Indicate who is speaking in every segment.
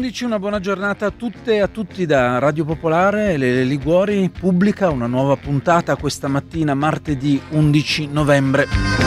Speaker 1: 11, una buona giornata a tutte e a tutti da Radio Popolare. Le Liguori pubblica una nuova puntata questa mattina, martedì 11 novembre.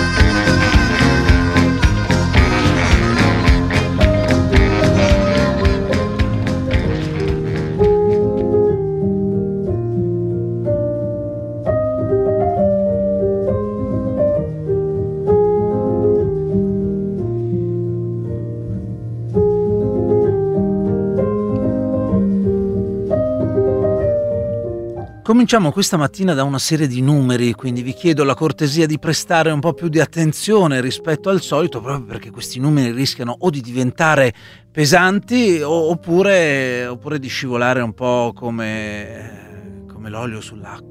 Speaker 1: Cominciamo questa mattina da una serie di numeri, quindi vi chiedo la cortesia di prestare un po' più di attenzione rispetto al solito, proprio perché questi numeri rischiano o di diventare pesanti oppure di scivolare un po' come l'olio sull'acqua.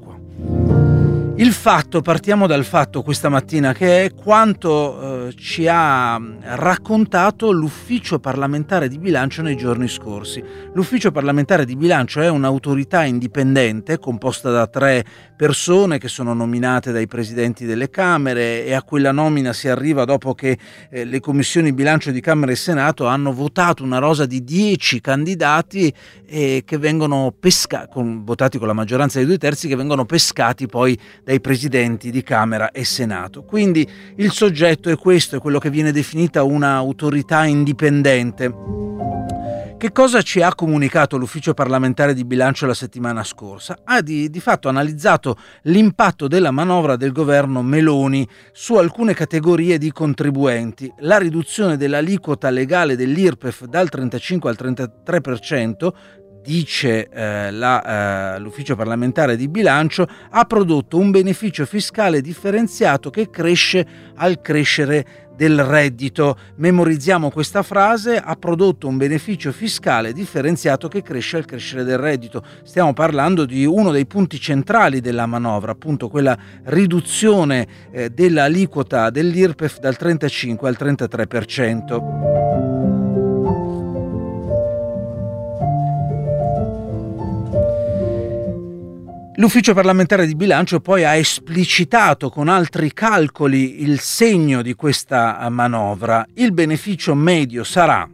Speaker 1: Partiamo dal fatto questa mattina, che è quanto ci ha raccontato l'Ufficio parlamentare di bilancio nei giorni scorsi. L'Ufficio parlamentare di bilancio è un'autorità indipendente composta da 3 persone che sono nominate dai presidenti delle Camere, e a quella nomina si arriva dopo che le commissioni bilancio di Camera e Senato hanno votato una rosa di 10 candidati che vengono votati con la maggioranza dei 2/3, che vengono pescati poi dai presidenti di Camera e Senato. Quindi il soggetto è questo, è quello che viene definita un'autorità indipendente. Che cosa ci ha comunicato l'Ufficio parlamentare di bilancio la settimana scorsa? Ha di fatto analizzato l'impatto della manovra del governo Meloni su alcune categorie di contribuenti. La riduzione dell'aliquota legale dell'IRPEF dal 35 al 33%, dice l'Ufficio parlamentare di bilancio, ha prodotto un beneficio fiscale differenziato che cresce al crescere del reddito. Memorizziamo questa frase: ha prodotto un beneficio fiscale differenziato che cresce al crescere del reddito. Stiamo parlando di uno dei punti centrali della manovra, appunto quella riduzione dell'aliquota dell'IRPEF dal 35 al 33%. L'Ufficio parlamentare di bilancio poi ha esplicitato con altri calcoli il segno di questa manovra. Il beneficio medio sarà,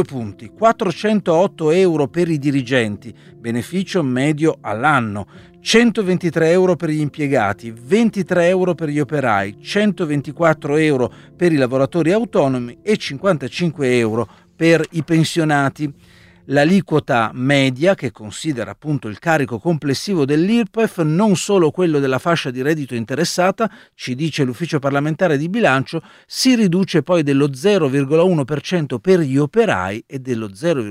Speaker 1: 408 euro per i dirigenti, beneficio medio all'anno, 123 euro per gli impiegati, 23 euro per gli operai, 124 euro per i lavoratori autonomi e 55 euro per i pensionati. L'aliquota media, che considera appunto il carico complessivo dell'IRPEF, non solo quello della fascia di reddito interessata, ci dice l'Ufficio parlamentare di bilancio, si riduce poi dello 0,1% per gli operai e dello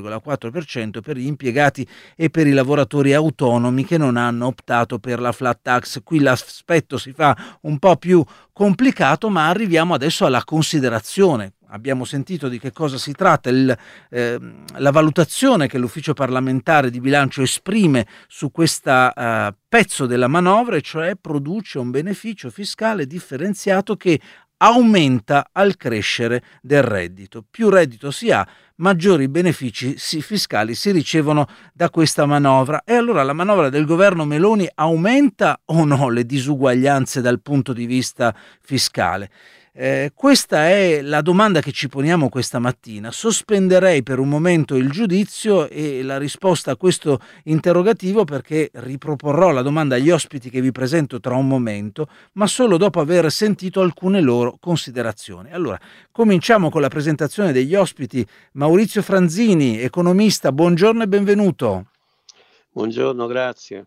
Speaker 1: 0,4% per gli impiegati e per i lavoratori autonomi che non hanno optato per la flat tax. Qui l'aspetto si fa un po' più complicato, ma arriviamo adesso alla considerazione. Abbiamo sentito di che cosa si tratta, la valutazione che l'Ufficio parlamentare di bilancio esprime su questa pezzo della manovra, e cioè produce un beneficio fiscale differenziato che aumenta al crescere del reddito. Più reddito si ha, maggiori benefici fiscali si ricevono da questa manovra. E allora la manovra del governo Meloni aumenta o no le disuguaglianze dal punto di vista fiscale? Questa è la domanda che ci poniamo questa mattina. Sospenderei per un momento il giudizio e la risposta a questo interrogativo, perché riproporrò la domanda agli ospiti che vi presento tra un momento, ma solo dopo aver sentito alcune loro considerazioni. Allora, cominciamo con la presentazione degli ospiti. Maurizio Franzini, economista, buongiorno e benvenuto.
Speaker 2: Buongiorno, grazie.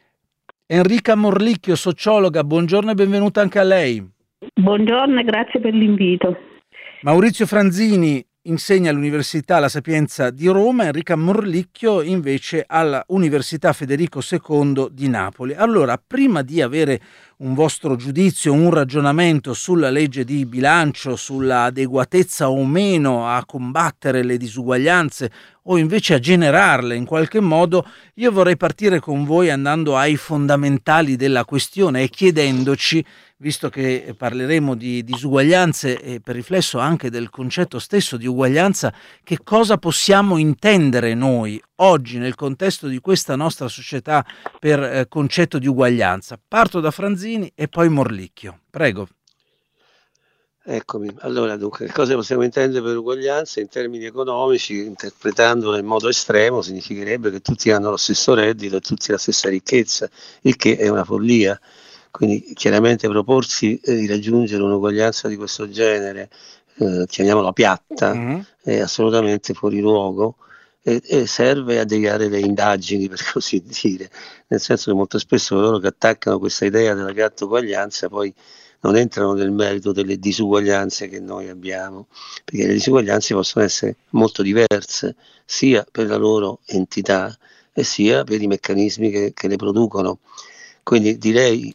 Speaker 1: Enrica Morlicchio, sociologa, buongiorno e benvenuta anche a lei.
Speaker 3: Buongiorno e grazie per l'invito.
Speaker 1: Maurizio Franzini insegna all'Università La Sapienza di Roma, Enrica Morlicchio invece all'Università Federico II di Napoli. Allora, prima di avere un vostro giudizio, un ragionamento sulla legge di bilancio, sulla adeguatezza o meno a combattere le disuguaglianze o invece a generarle in qualche modo, io vorrei partire con voi andando ai fondamentali della questione e chiedendoci, visto che parleremo di disuguaglianze e per riflesso anche del concetto stesso di uguaglianza, che cosa possiamo intendere noi oggi nel contesto di questa nostra società per concetto di uguaglianza. Parto da Franzini e poi Morlicchio. Prego.
Speaker 2: Eccomi. Allora, dunque, che cosa possiamo intendere per uguaglianza in termini economici? Interpretandola in modo estremo, significherebbe che tutti hanno lo stesso reddito e tutti la stessa ricchezza, il che è una follia. Quindi chiaramente proporsi di raggiungere un'uguaglianza di questo genere, chiamiamola piatta,
Speaker 1: Mhm.
Speaker 2: è assolutamente fuori luogo e serve a deviare le indagini, per così dire, nel senso che molto spesso coloro che attaccano questa idea della piatta uguaglianza poi non entrano nel merito delle disuguaglianze che noi abbiamo, perché le disuguaglianze possono essere molto diverse, sia per la loro entità e sia per i meccanismi che le producono. Quindi direi,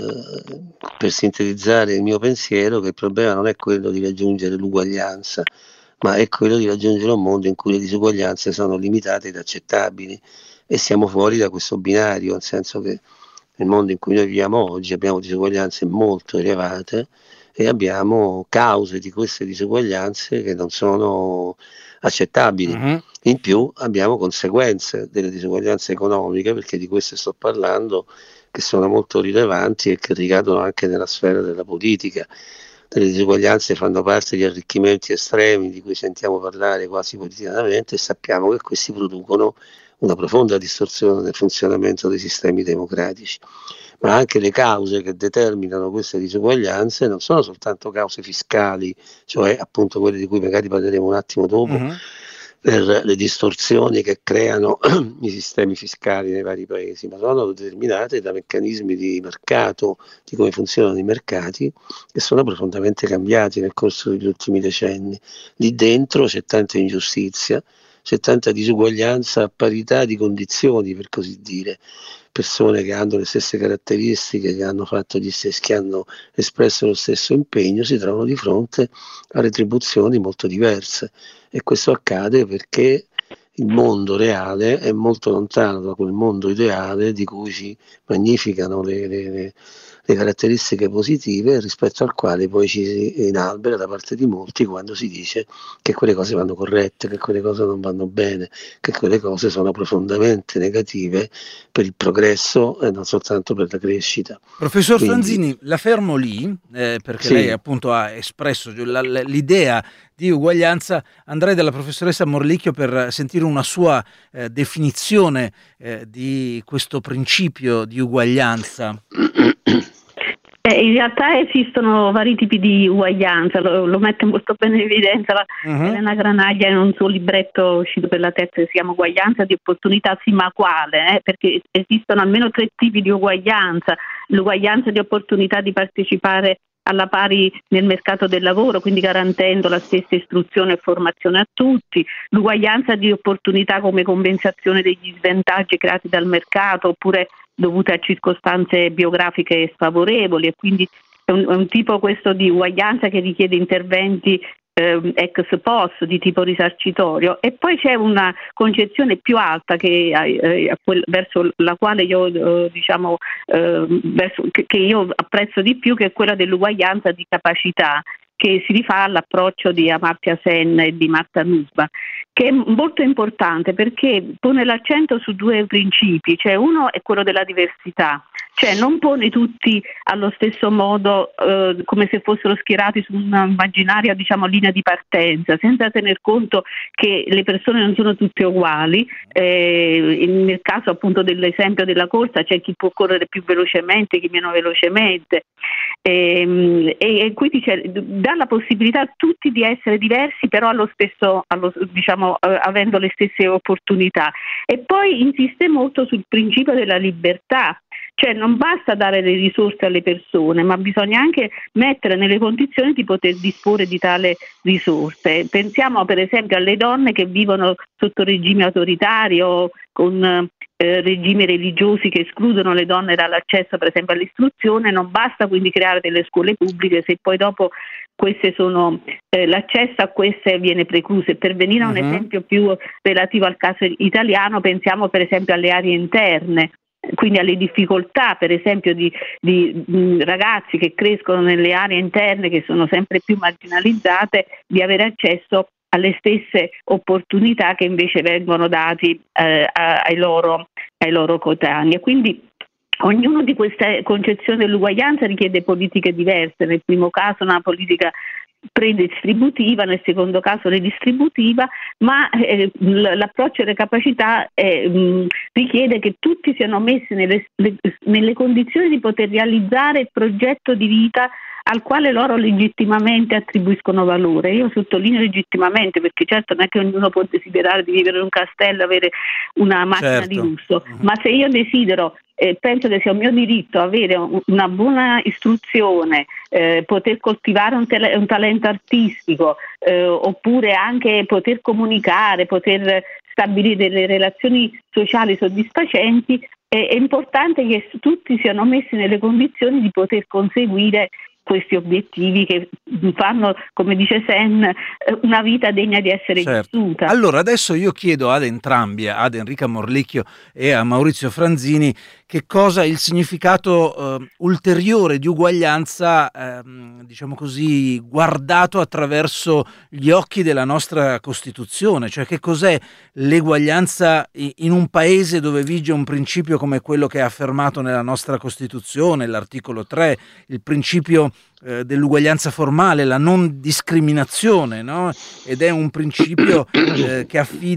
Speaker 2: per sintetizzare il mio pensiero, che il problema non è quello di raggiungere l'uguaglianza, ma è quello di raggiungere un mondo in cui le disuguaglianze sono limitate ed accettabili e siamo fuori da questo binario, nel senso che nel mondo in cui noi viviamo oggi abbiamo disuguaglianze molto elevate e abbiamo cause di queste disuguaglianze che non sono accettabili.
Speaker 1: Mhm.
Speaker 2: In più abbiamo conseguenze delle disuguaglianze economiche, perché di queste sto parlando, che sono molto rilevanti e che ricadono anche nella sfera della politica. Delle disuguaglianze fanno parte di arricchimenti estremi di cui sentiamo parlare quasi quotidianamente e sappiamo che questi producono una profonda distorsione del funzionamento dei sistemi democratici. Ma anche le cause che determinano queste disuguaglianze non sono soltanto cause fiscali, cioè appunto quelle di cui magari parleremo un attimo dopo,
Speaker 1: Mhm.
Speaker 2: per le distorsioni che creano i sistemi fiscali nei vari paesi, ma sono determinate da meccanismi di mercato, di come funzionano i mercati, che sono profondamente cambiati nel corso degli ultimi decenni. Lì dentro c'è tanta ingiustizia, c'è tanta disuguaglianza a parità di condizioni, per così dire. Persone che hanno le stesse caratteristiche, che hanno fatto gli stessi, che hanno espresso lo stesso impegno, si trovano di fronte a retribuzioni molto diverse. E questo accade perché il mondo reale è molto lontano da quel mondo ideale di cui si magnificano le caratteristiche positive, rispetto al quale poi ci si inalbera da parte di molti quando si dice che quelle cose vanno corrette, che quelle cose non vanno bene, che quelle cose sono profondamente negative per il progresso e non soltanto per la crescita.
Speaker 1: Professor
Speaker 2: Quindi
Speaker 1: Franzini, la fermo lì, perché lei
Speaker 2: sì.
Speaker 1: appunto ha espresso l'idea di uguaglianza. Andrei dalla professoressa Morlicchio per sentire una sua definizione di questo principio di uguaglianza.
Speaker 3: In realtà esistono vari tipi di uguaglianza, lo mette molto bene in evidenza
Speaker 1: Mhm.
Speaker 3: Elena Granaglia in un suo libretto uscito per la terza, si chiama Uguaglianza di opportunità, sì, ma quale? Perché esistono almeno 3 tipi di uguaglianza: l'uguaglianza di opportunità di partecipare alla pari nel mercato del lavoro, quindi garantendo la stessa istruzione e formazione a tutti; l'uguaglianza di opportunità come compensazione degli svantaggi creati dal mercato oppure dovute a circostanze biografiche sfavorevoli, e quindi è un tipo questo di uguaglianza che richiede interventi ex post di tipo risarcitorio. E poi c'è una concezione più alta verso la quale io che io apprezzo di più, che è quella dell'uguaglianza di capacità, che si rifà all'approccio di Amartya Sen e di Martha Nussbaum, che è molto importante perché pone l'accento su 2 principi. Cioè, uno è quello della diversità, cioè non pone tutti allo stesso modo, come se fossero schierati su un'immaginaria linea di partenza, senza tener conto che le persone non sono tutte uguali. Nel caso appunto dell'esempio della corsa c'è chi può correre più velocemente, chi meno velocemente, e quindi dà la possibilità a tutti di essere diversi, però avendo le stesse opportunità. E poi insiste molto sul principio della libertà. Cioè non basta dare le risorse alle persone, ma bisogna anche mettere nelle condizioni di poter disporre di tale risorse. Pensiamo per esempio alle donne che vivono sotto regimi autoritari o con regimi religiosi che escludono le donne dall'accesso per esempio all'istruzione. Non basta quindi creare delle scuole pubbliche se poi dopo queste sono l'accesso a queste viene precluso. E per venire a un esempio più relativo al caso italiano, pensiamo per esempio alle aree interne, quindi alle difficoltà per esempio di ragazzi che crescono nelle aree interne, che sono sempre più marginalizzate, di avere accesso alle stesse opportunità che invece vengono dati ai loro coetanei. Quindi ognuno di queste concezioni dell'uguaglianza richiede politiche diverse. Nel primo caso una politica predistributiva, nel secondo caso redistributiva, ma l'approccio alle capacità richiede che tutti siano messi nelle condizioni di poter realizzare il progetto di vita al quale loro legittimamente attribuiscono valore. Io sottolineo legittimamente, perché certo non è che ognuno può desiderare di vivere in un castello, avere una macchina di lusso, ma se io desidero, penso che sia un mio diritto avere una buona istruzione, poter coltivare un talento artistico, oppure anche poter comunicare, poter stabilire delle relazioni sociali soddisfacenti, è importante che tutti siano messi nelle condizioni di poter conseguire questi obiettivi che fanno, come dice Sen, una vita degna di essere vissuta.
Speaker 1: Allora adesso io chiedo ad entrambi, ad Enrica Morlicchio e a Maurizio Franzini, che cosa il significato ulteriore di uguaglianza, diciamo così, guardato attraverso gli occhi della nostra Costituzione, cioè che cos'è l'eguaglianza in un paese dove vige un principio come quello che è affermato nella nostra Costituzione, l'articolo 3, il principio dell'uguaglianza formale, la non discriminazione, no? Ed è un principio che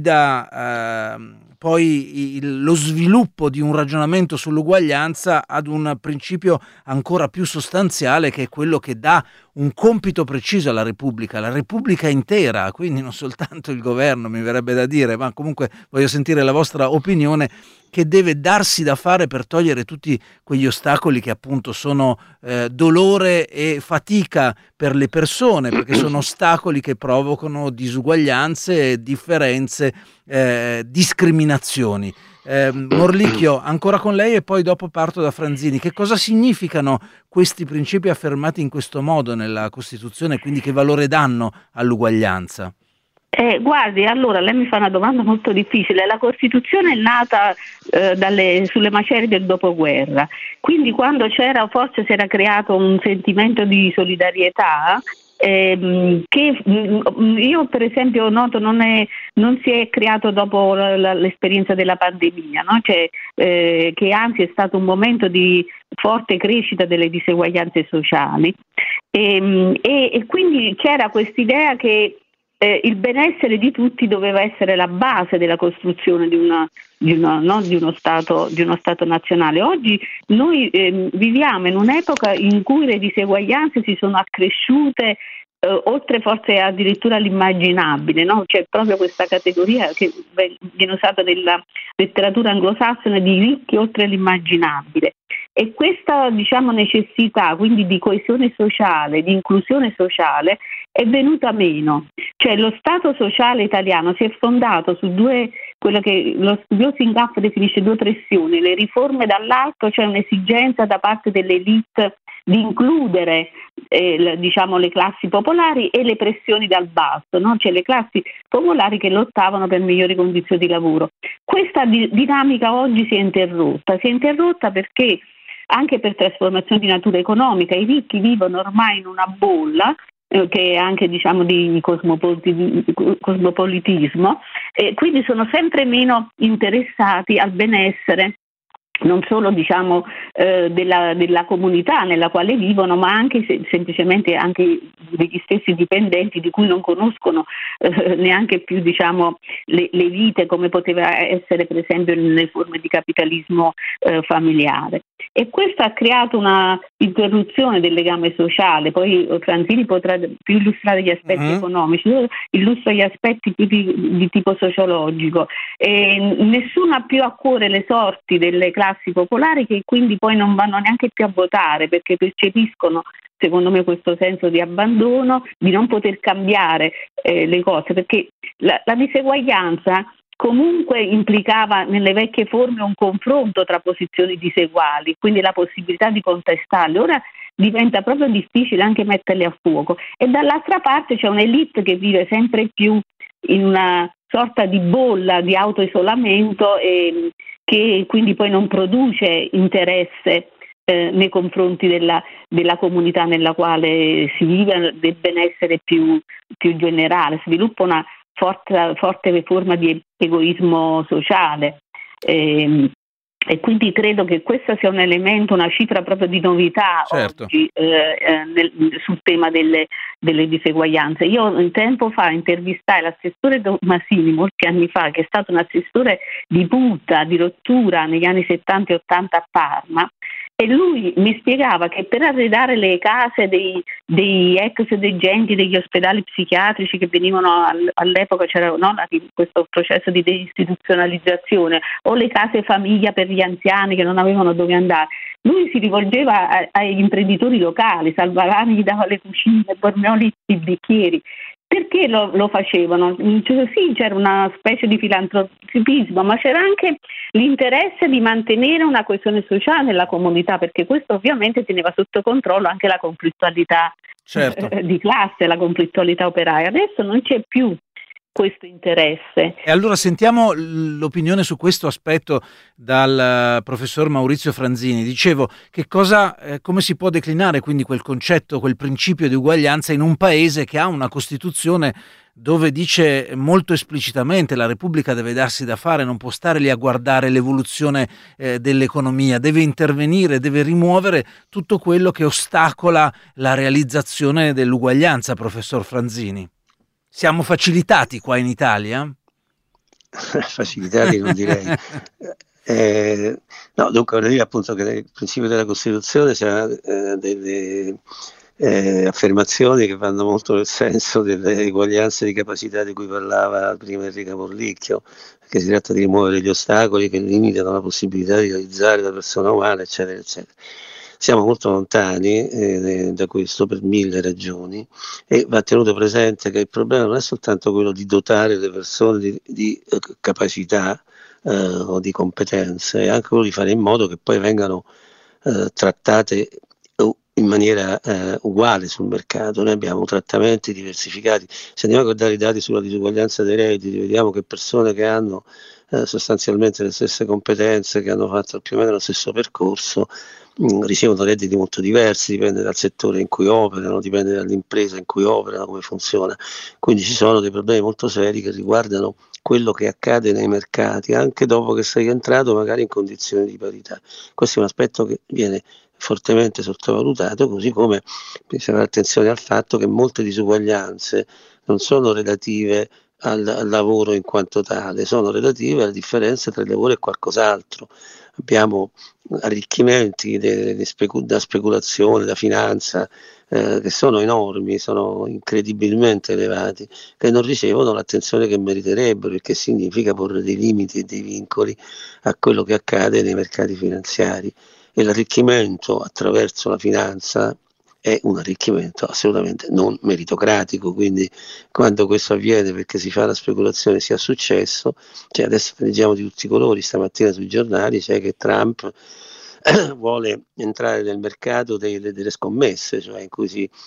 Speaker 1: affida poi lo sviluppo di un ragionamento sull'uguaglianza ad un principio ancora più sostanziale, che è quello che dà un compito preciso alla Repubblica intera, quindi non soltanto il governo, mi verrebbe da dire, ma comunque voglio sentire la vostra opinione, che deve darsi da fare per togliere tutti quegli ostacoli che appunto sono dolore e fatica per le persone, perché sono ostacoli che provocano disuguaglianze, differenze, discriminazioni. Morlicchio, ancora con lei e poi dopo parto da Franzini. Che cosa significano questi principi affermati in questo modo nella Costituzione, quindi che valore danno all'uguaglianza?
Speaker 3: Guardi, allora lei mi fa una domanda molto difficile. La Costituzione è nata sulle macerie del dopoguerra, quindi quando forse si era creato un sentimento di solidarietà che io per esempio noto non si è creato dopo l'esperienza della pandemia, no? Cioè, che anzi è stato un momento di forte crescita delle diseguaglianze sociali e quindi c'era quest'idea che il benessere di tutti doveva essere la base della costruzione di uno stato nazionale. Oggi noi viviamo in un'epoca in cui le diseguaglianze si sono accresciute oltre forse addirittura l'immaginabile, no? C'è proprio questa categoria che viene usata nella letteratura anglosassone di ricchi oltre l'immaginabile. E questa, diciamo, necessità quindi di coesione sociale, di inclusione sociale è venuta meno. Cioè lo Stato sociale italiano si è fondato su quello che lo studioso Ingaff definisce due pressioni: le riforme dall'alto, cioè un'esigenza da parte dell'elite di includere le classi popolari, e le pressioni dal basso, no? Cioè le classi popolari che lottavano per migliori condizioni di lavoro. Questa dinamica oggi si è interrotta perché anche per trasformazione di natura economica i ricchi vivono ormai in una bolla che è anche di cosmopolitismo, e quindi sono sempre meno interessati al benessere non solo della comunità nella quale vivono, ma anche semplicemente anche degli stessi dipendenti, di cui non conoscono neanche più le vite come poteva essere per esempio nelle forme di capitalismo familiare. E questo ha creato una interruzione del legame sociale. Poi Franzini potrà più illustrare gli aspetti economici, io illustro gli aspetti più di tipo sociologico. Nessuno ha più a cuore le sorti delle classi popolari, che quindi poi non vanno neanche più a votare, perché percepiscono, secondo me, questo senso di abbandono, di non poter cambiare le cose, perché la diseguaglianza comunque implicava nelle vecchie forme un confronto tra posizioni diseguali, quindi la possibilità di contestarle. Ora diventa proprio difficile anche metterle a fuoco, e dall'altra parte c'è un'elite che vive sempre più in una sorta di bolla di autoisolamento e che quindi poi non produce interesse nei confronti della comunità nella quale si vive, del benessere più generale. Sviluppa una forte forma di egoismo sociale. E quindi credo che questo sia un elemento, una cifra proprio di novità oggi sul tema delle diseguaglianze. Io un tempo fa intervistai l'assessore Masini, molti anni fa, che è stato un assessore di punta, di rottura negli anni 70 e 80 a Parma, e lui mi spiegava che per arredare le case dei ex degenti degli ospedali psichiatrici che venivano all'epoca, c'era questo processo di deistituzionalizzazione, o le case famiglia per gli anziani che non avevano dove andare, lui si rivolgeva agli imprenditori locali. Salvarani gli dava le cucine, Bormioli i bicchieri. Perché lo facevano? Sì, c'era una specie di filantropismo, ma c'era anche l'interesse di mantenere una coesione sociale nella comunità, perché questo ovviamente teneva sotto controllo anche la conflittualità di classe, la conflittualità operaia. Adesso non c'è più questo interesse.
Speaker 1: E allora sentiamo l'opinione su questo aspetto dal professor Maurizio Franzini. Dicevo, come si può declinare quindi quel concetto, quel principio di uguaglianza in un paese che ha una Costituzione dove dice molto esplicitamente la Repubblica deve darsi da fare, non può stare lì a guardare l'evoluzione dell'economia, deve intervenire, deve rimuovere tutto quello che ostacola la realizzazione dell'uguaglianza, professor Franzini. Siamo facilitati qua in Italia?
Speaker 2: Facilitati non direi. No, dunque vorrei dire appunto che nel principio della Costituzione c'è delle affermazioni che vanno molto nel senso delle eguaglianze di capacità di cui parlava prima Enrica Morlicchio, perché si tratta di rimuovere gli ostacoli che limitano la possibilità di realizzare la persona umana, eccetera, eccetera. Siamo molto lontani da questo per 1000 ragioni, e va tenuto presente che il problema non è soltanto quello di dotare le persone di capacità o di competenze, è anche quello di fare in modo che poi vengano trattate in maniera uguale sul mercato. Noi abbiamo trattamenti diversificati. Se andiamo a guardare i dati sulla disuguaglianza dei redditi, vediamo che persone che hanno sostanzialmente le stesse competenze, che hanno fatto più o meno lo stesso percorso, ricevono redditi molto diversi, dipende dal settore in cui operano, dipende dall'impresa in cui operano, come funziona. Quindi ci sono dei problemi molto seri che riguardano quello che accade nei mercati, anche dopo che sei entrato magari in condizioni di parità. Questo è un aspetto che viene fortemente sottovalutato, così come bisogna fare attenzione al fatto che molte disuguaglianze non sono relative al lavoro in quanto tale, sono relative alla differenza tra il lavoro e qualcos'altro. Abbiamo arricchimenti da speculazione, da finanza, che sono enormi, sono incredibilmente elevati, che non ricevono l'attenzione che meriterebbero, il che significa porre dei limiti e dei vincoli a quello che accade nei mercati finanziari. E l'arricchimento attraverso la finanza è un arricchimento assolutamente non meritocratico, quindi quando questo avviene perché si fa la speculazione si ha successo, adesso leggiamo di tutti i colori stamattina sui giornali, che Trump vuole entrare nel mercato delle scommesse, cioè in cui si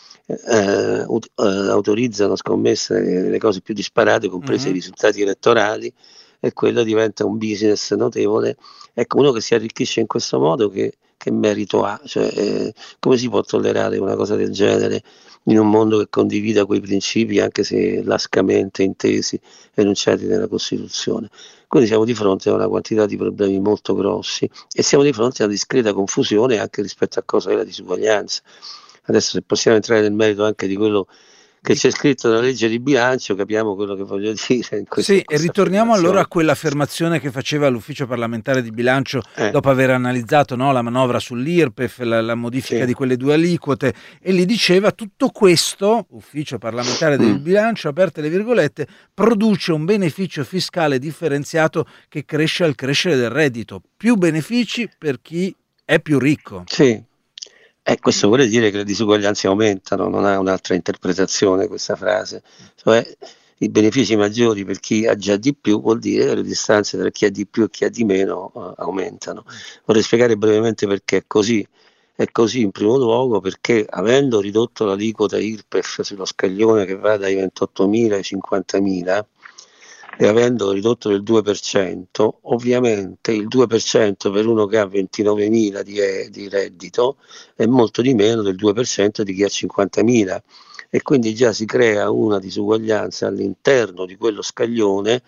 Speaker 2: autorizzano scommesse nelle cose più disparate, compresi i risultati elettorali, e quello diventa un business notevole. Ecco, uno che si arricchisce in questo modo che merito ha? Come si può tollerare una cosa del genere in un mondo che condivida quei principi, anche se lascamente intesi, enunciati nella Costituzione? Quindi siamo di fronte a una quantità di problemi molto grossi, e siamo di fronte a una discreta confusione anche rispetto a cosa è la disuguaglianza. Adesso, se possiamo entrare nel merito anche di quello che c'è scritto nella legge di bilancio, capiamo quello che voglio dire in questa,
Speaker 1: sì, e ritorniamo allora a quell'affermazione che faceva l'ufficio parlamentare di bilancio dopo aver analizzato la manovra sull'IRPEF, la modifica di quelle 2 aliquote, e gli diceva: tutto questo, ufficio parlamentare del bilancio, aperte le virgolette, produce un beneficio fiscale differenziato che cresce al crescere del reddito, più benefici per chi è più ricco.
Speaker 2: Sì. Questo vuole dire che le disuguaglianze aumentano, non ha un'altra interpretazione questa frase, cioè i benefici maggiori per chi ha già di più vuol dire che le distanze tra chi ha di più e chi ha di meno aumentano. Vorrei spiegare brevemente perché è così. È così in primo luogo perché, avendo ridotto l'aliquota IRPEF sullo scaglione che va dai 28.000 ai 50.000, e avendo ridotto del 2%, ovviamente il 2% per uno che ha 29.000 di reddito è molto di meno del 2% di chi ha 50.000, e quindi già si crea una disuguaglianza all'interno di quello scaglione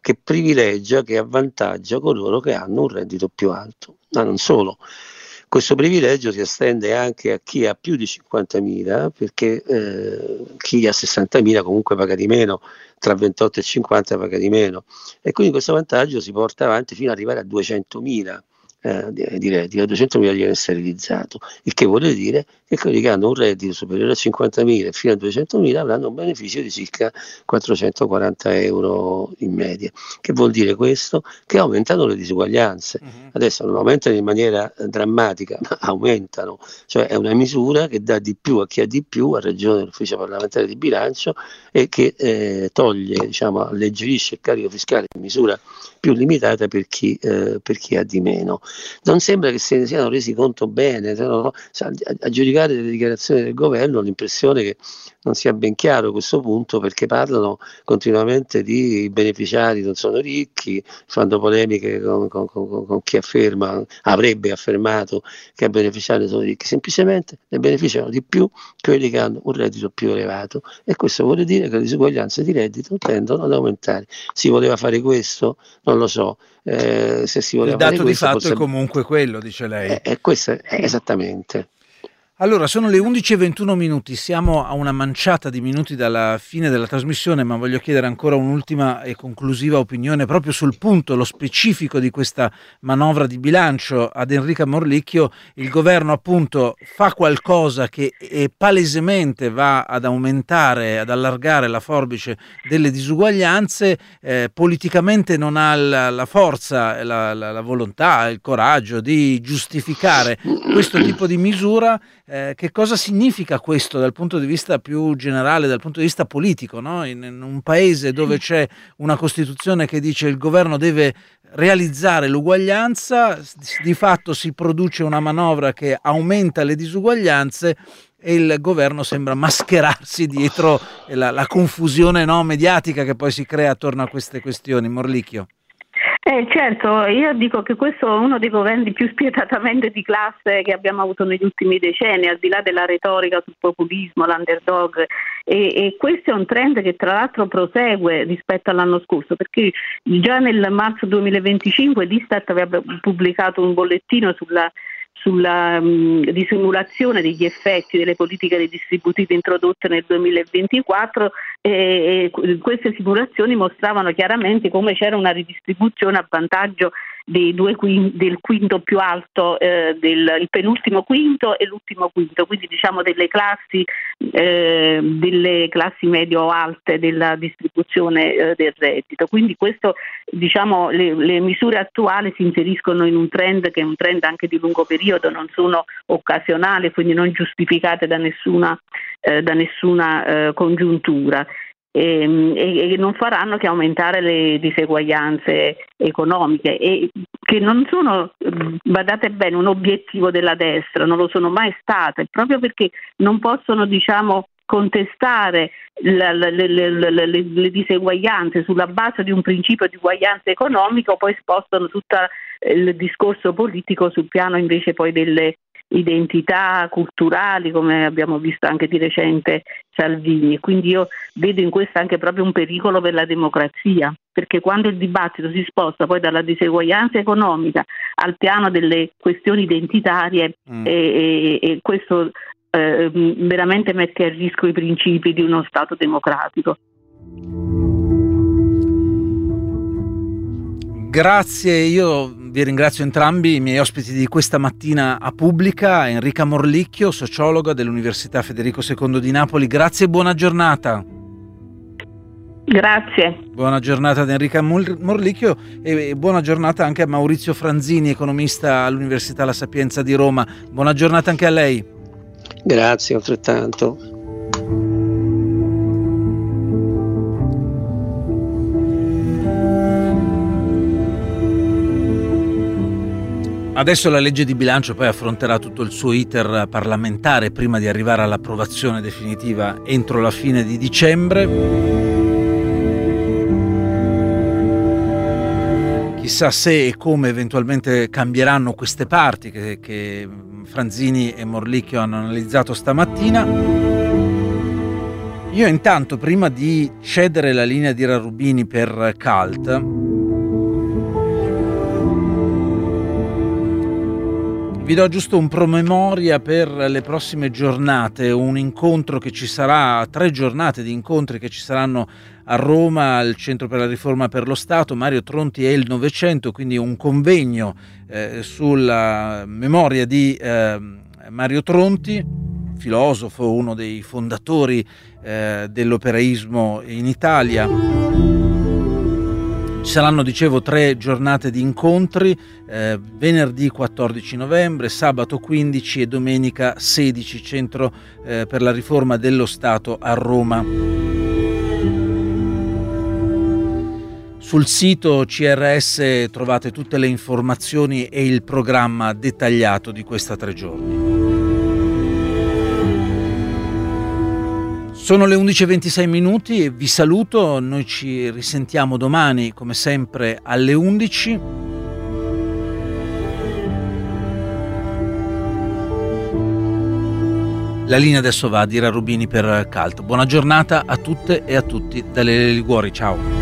Speaker 2: che privilegia, che avvantaggia coloro che hanno un reddito più alto. Ma non solo. Questo privilegio si estende anche a chi ha più di 50.000, perché chi ha 60.000 comunque paga di meno, tra 28 e 50 paga di meno, e quindi questo vantaggio si porta avanti fino ad arrivare a 200.000 di reddito, 200.000 viene sterilizzato, il che vuol dire che quelli che hanno un reddito superiore a 50.000 fino a 200.000 avranno un beneficio di circa 440 euro in media. Che vuol dire questo? Che aumentano le disuguaglianze. Adesso non aumentano in maniera drammatica, ma aumentano, cioè è una misura che dà di più a chi ha di più, a ragione dell'ufficio parlamentare di bilancio, e che toglie, diciamo, alleggerisce il carico fiscale in misura più limitata per chi ha di meno. Non sembra che se ne siano resi conto bene, a giudicare le dichiarazioni del governo ho l'impressione che non sia ben chiaro questo punto, perché parlano continuamente di i beneficiari non sono ricchi, fanno polemiche con chi avrebbe affermato che i beneficiari sono ricchi. Semplicemente ne beneficiano di più quelli che hanno un reddito più elevato, e questo vuol dire che le disuguaglianze di reddito tendono ad aumentare. Si voleva fare questo? Non lo so. Se si voleva fare questo,
Speaker 1: il dato di fatto è comunque quello, dice lei.
Speaker 2: Questo è esattamente.
Speaker 1: Allora, sono le 11:21, siamo a una manciata di minuti dalla fine della trasmissione, ma voglio chiedere ancora un'ultima e conclusiva opinione proprio sul punto, lo specifico di questa manovra di bilancio ad Enrica Morlicchio. Il governo appunto fa qualcosa che palesemente va ad aumentare, ad allargare la forbice delle disuguaglianze, politicamente non ha la forza, la volontà, il coraggio di giustificare questo tipo di misura. Che cosa significa questo dal punto di vista più generale, dal punto di vista politico, no? In un paese dove c'è una Costituzione che dice il governo deve realizzare l'uguaglianza, di fatto si produce una manovra che aumenta le disuguaglianze e il governo sembra mascherarsi dietro la confusione, no, mediatica che poi si crea attorno a queste questioni. Morlicchio.
Speaker 3: Certo, io dico che questo è uno dei governi più spietatamente di classe che abbiamo avuto negli ultimi decenni, al di là della retorica sul populismo, l'underdog, e questo è un trend che tra l'altro prosegue rispetto all'anno scorso, perché già nel marzo 2025 l'Istat aveva pubblicato un bollettino sulla di simulazione degli effetti delle politiche redistributive introdotte nel 2024, e queste simulazioni mostravano chiaramente come c'era una ridistribuzione a vantaggio del quinto più alto, il penultimo quinto e l'ultimo quinto, quindi diciamo delle classi medio-alte della distribuzione del reddito. Quindi questo, diciamo, le misure attuali si inseriscono in un trend che è un trend anche di lungo periodo, non sono occasionali, quindi non giustificate da nessuna congiuntura. E non faranno che aumentare le diseguaglianze economiche, e che non sono, badate bene, un obiettivo della destra, non lo sono mai state, proprio perché non possono, diciamo, contestare le diseguaglianze sulla base di un principio di uguaglianza economica, poi spostano tutto il discorso politico sul piano invece poi delle identità culturali, come abbiamo visto anche di recente Salvini. Quindi io vedo in questo anche proprio un pericolo per la democrazia, perché quando il dibattito si sposta poi dalla diseguaglianza economica al piano delle questioni identitarie, e questo veramente mette a rischio i principi di uno Stato democratico.
Speaker 1: Grazie, io vi ringrazio entrambi i miei ospiti di questa mattina a Pubblica, Enrica Morlicchio, sociologa dell'Università Federico II di Napoli. Grazie e buona giornata.
Speaker 3: Grazie.
Speaker 1: Buona giornata ad Enrica Morlicchio e buona giornata anche a Maurizio Franzini, economista all'Università La Sapienza di Roma. Buona giornata anche a lei.
Speaker 2: Grazie, altrettanto.
Speaker 1: Adesso la legge di bilancio poi affronterà tutto il suo iter parlamentare prima di arrivare all'approvazione definitiva entro la fine di dicembre. Chissà se e come eventualmente cambieranno queste parti che Franzini e Morlicchio hanno analizzato stamattina. Io intanto, prima di cedere la linea di Rarubini per CALT, vi do giusto un promemoria per le prossime giornate, un incontro che ci sarà, 3 giornate di incontri che ci saranno a Roma, al Centro per la Riforma per lo Stato, Mario Tronti e il Novecento, quindi un convegno sulla memoria di Mario Tronti, filosofo, uno dei fondatori dell'operaismo in Italia. Ci saranno, dicevo, 3 giornate di incontri, venerdì 14 novembre, sabato 15 e domenica 16, Centro per la Riforma dello Stato a Roma. Sul sito CRS trovate tutte le informazioni e il programma dettagliato di questa 3 giorni. Sono le 11:26 e vi saluto, noi ci risentiamo domani come sempre alle 11. La linea adesso va a Rarubini per CALT. Buona giornata a tutte e a tutti da Lele Liguori, ciao.